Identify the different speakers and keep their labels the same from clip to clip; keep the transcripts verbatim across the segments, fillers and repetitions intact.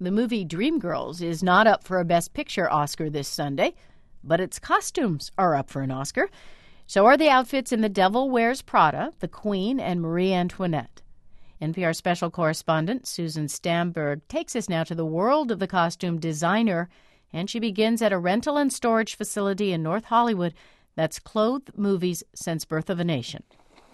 Speaker 1: The movie Dreamgirls is not up for a Best Picture Oscar this Sunday, but its costumes are up for an Oscar. So are the outfits in The Devil Wears Prada, The Queen, and Marie Antoinette. N P R special correspondent Susan Stamberg takes us now to the world of the costume designer, and she begins at a rental and storage facility in North Hollywood that's clothed movies since Birth of a Nation.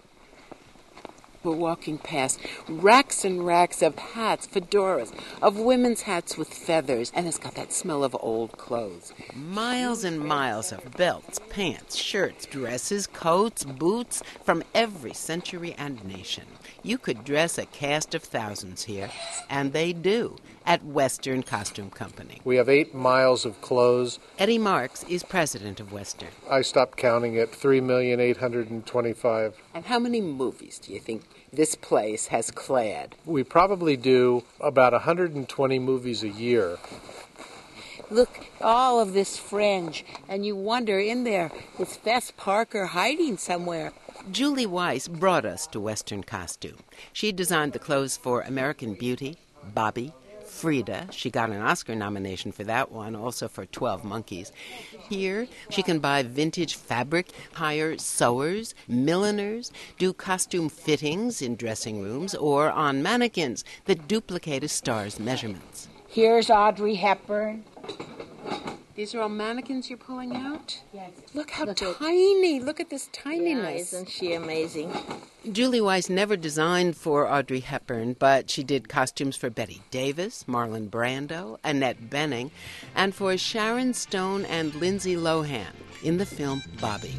Speaker 2: We're walking past racks and racks of hats, fedoras, of women's hats with feathers, and it's got that smell of old clothes. Miles and miles of belts, pants, shirts, dresses, coats, boots from every century and nation. You could dress a cast of thousands here, and they do, at Western Costume Company.
Speaker 3: We have eight miles of clothes.
Speaker 2: Eddie Marks is president of Western.
Speaker 3: I stopped counting at three million eight hundred twenty-five.
Speaker 2: And how many movies do you think this place has clad?
Speaker 3: We probably do about one hundred twenty movies a year.
Speaker 2: Look, all of this fringe, and you wonder, in there, is Fess Parker hiding somewhere? Julie Weiss brought us to Western Costume. She designed the clothes for American Beauty, Bobby, Frida. She got an Oscar nomination for that one, also for twelve Monkeys. Here, she can buy vintage fabric, hire sewers, milliners, do costume fittings in dressing rooms or on mannequins that duplicate a star's measurements.
Speaker 4: Here's Audrey Hepburn.
Speaker 2: These are all mannequins you're pulling out?
Speaker 4: Yes.
Speaker 2: Look how
Speaker 4: Look
Speaker 2: tiny. At, Look at this
Speaker 4: yeah,
Speaker 2: tininess.
Speaker 4: isn't she amazing?
Speaker 2: Julie Weiss never designed for Audrey Hepburn, but she did costumes for Bette Davis, Marlon Brando, Annette Bening, and for Sharon Stone and Lindsay Lohan in the film Bobby.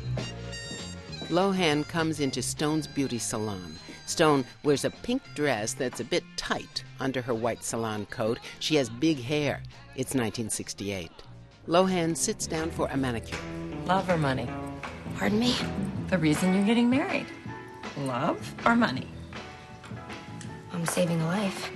Speaker 2: Lohan comes into Stone's beauty salon. Stone wears a pink dress that's a bit tight under her white salon coat. She has big hair. It's nineteen sixty-eight. Lohan sits down for a manicure.
Speaker 5: Love or money?
Speaker 4: Pardon me?
Speaker 5: The reason you're getting married. Love or money?
Speaker 4: I'm saving a life.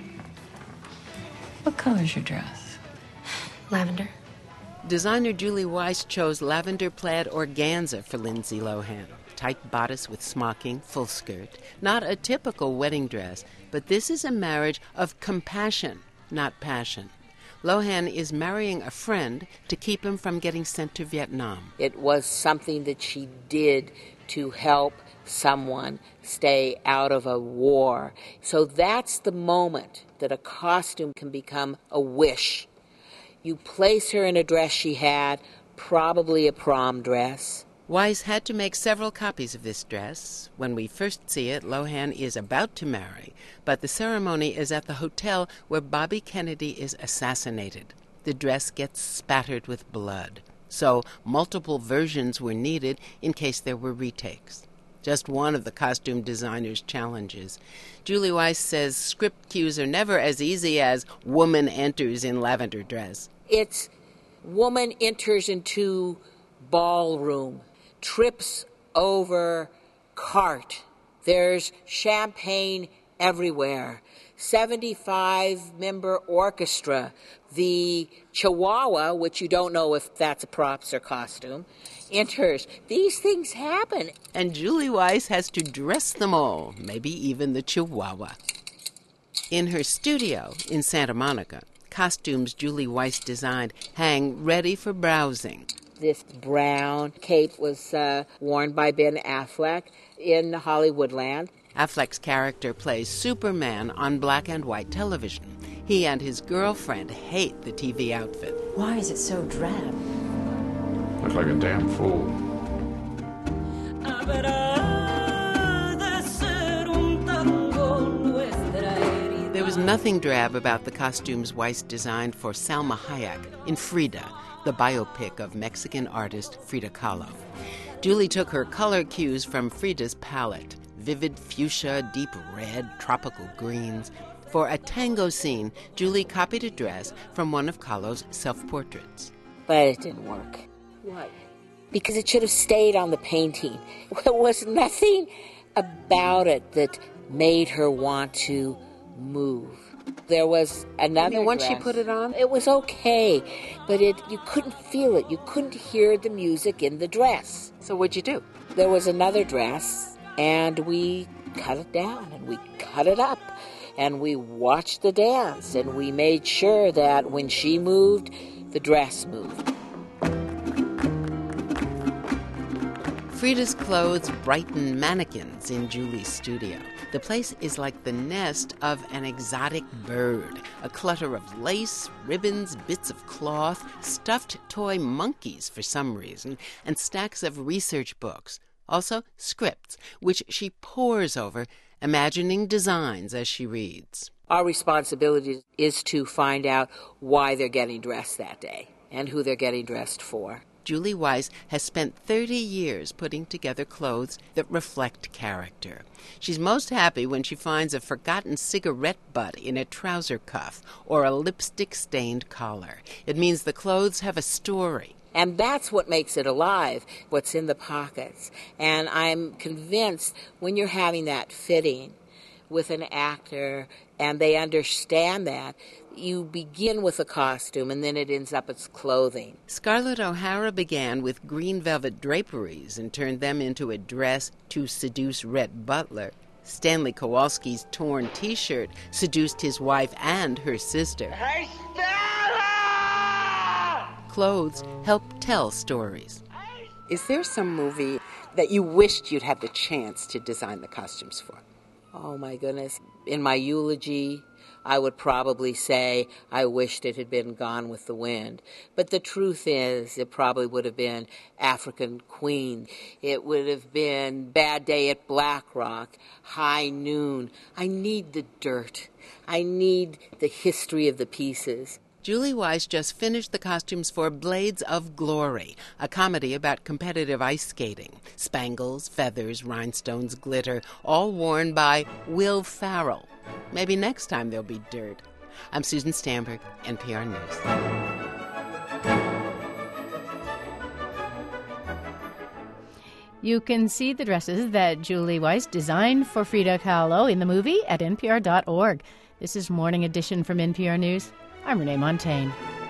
Speaker 5: What color's your dress?
Speaker 4: Lavender.
Speaker 2: Designer Julie Weiss chose lavender plaid organza for Lindsay Lohan. Tight bodice with smocking, full skirt. Not a typical wedding dress, but this is a marriage of compassion, not passion. Lohan is marrying a friend to keep him from getting sent to Vietnam.
Speaker 6: It was something that she did to help someone stay out of a war. So that's the moment that a costume can become a wish. You place her in a dress she had, probably a prom dress.
Speaker 2: Weiss had to make several copies of this dress. When we first see it, Lohan is about to marry, but the ceremony is at the hotel where Bobby Kennedy is assassinated. The dress gets spattered with blood, so multiple versions were needed in case there were retakes. Just one of the costume designer's challenges. Julie Weiss says script cues are never as easy as woman enters in lavender dress.
Speaker 6: It's woman enters into ballroom, trips over cart. There's champagne everywhere. seventy-five member orchestra. The Chihuahua, which you don't know if that's a props or costume, enters. These things happen.
Speaker 2: And Julie Weiss has to dress them all, maybe even the Chihuahua. In her studio in Santa Monica, costumes Julie Weiss designed hang ready for browsing.
Speaker 6: This brown cape was uh, worn by Ben Affleck in Hollywoodland.
Speaker 2: Affleck's character plays Superman on black and white television. He and his girlfriend hate the T V outfit.
Speaker 5: Why is it so drab?
Speaker 7: Look like a damn fool.
Speaker 2: There was nothing drab about the costumes Weiss designed for Salma Hayek in Frida, the biopic of Mexican artist Frida Kahlo. Julie took her color cues from Frida's palette: vivid fuchsia, deep red, tropical greens. For a tango scene, Julie copied a dress from one of Kahlo's self-portraits.
Speaker 6: But it didn't work. Why? Because it should have stayed on the painting. There was nothing about it that made her want to move. There was another
Speaker 2: And once
Speaker 6: dress.
Speaker 2: she put it on?
Speaker 6: It was okay, but it you couldn't feel it. You couldn't hear the music in the dress.
Speaker 2: So what'd you do?
Speaker 6: There was another dress, and we cut it down, and we cut it up. and we watched the dance, and we made sure that when she moved, the dress moved.
Speaker 2: Frida's clothes brighten mannequins in Julie's studio. The place is like the nest of an exotic bird, a clutter of lace, ribbons, bits of cloth, stuffed toy monkeys for some reason, and stacks of research books. Also scripts, which she pores over, imagining designs as she reads.
Speaker 6: Our responsibility is to find out why they're getting dressed that day and who they're getting dressed for.
Speaker 2: Julie Weiss has spent thirty years putting together clothes that reflect character. She's most happy when she finds a forgotten cigarette butt in a trouser cuff or a lipstick-stained collar. It means the clothes have a story.
Speaker 6: And that's what makes it alive, what's in the pockets. And I'm convinced when you're having that fitting with an actor and they understand that, you begin with a costume and then it ends up as clothing.
Speaker 2: Scarlett O'Hara began with green velvet draperies and turned them into a dress to seduce Rhett Butler. Stanley Kowalski's torn T-shirt seduced his wife and her sister.
Speaker 8: Hey, Stella!
Speaker 2: Clothes help tell stories.
Speaker 9: Is there some movie that you wished you'd had the chance to design the costumes for?
Speaker 6: Oh, my goodness. In my eulogy, I would probably say I wished it had been Gone with the Wind. But the truth is, it probably would have been African Queen. It would have been Bad Day at Black Rock, High Noon. I need the dirt. I need the history of the pieces.
Speaker 2: Julie Weiss just finished the costumes for Blades of Glory, a comedy about competitive ice skating. Spangles, feathers, rhinestones, glitter, all worn by Will Ferrell. Maybe next time there'll be dirt. I'm Susan Stamberg, N P R News.
Speaker 1: You can see the dresses that Julie Weiss designed for Frida Kahlo in the movie at N P R dot org. This is Morning Edition from N P R News. I'm Renee Montaigne.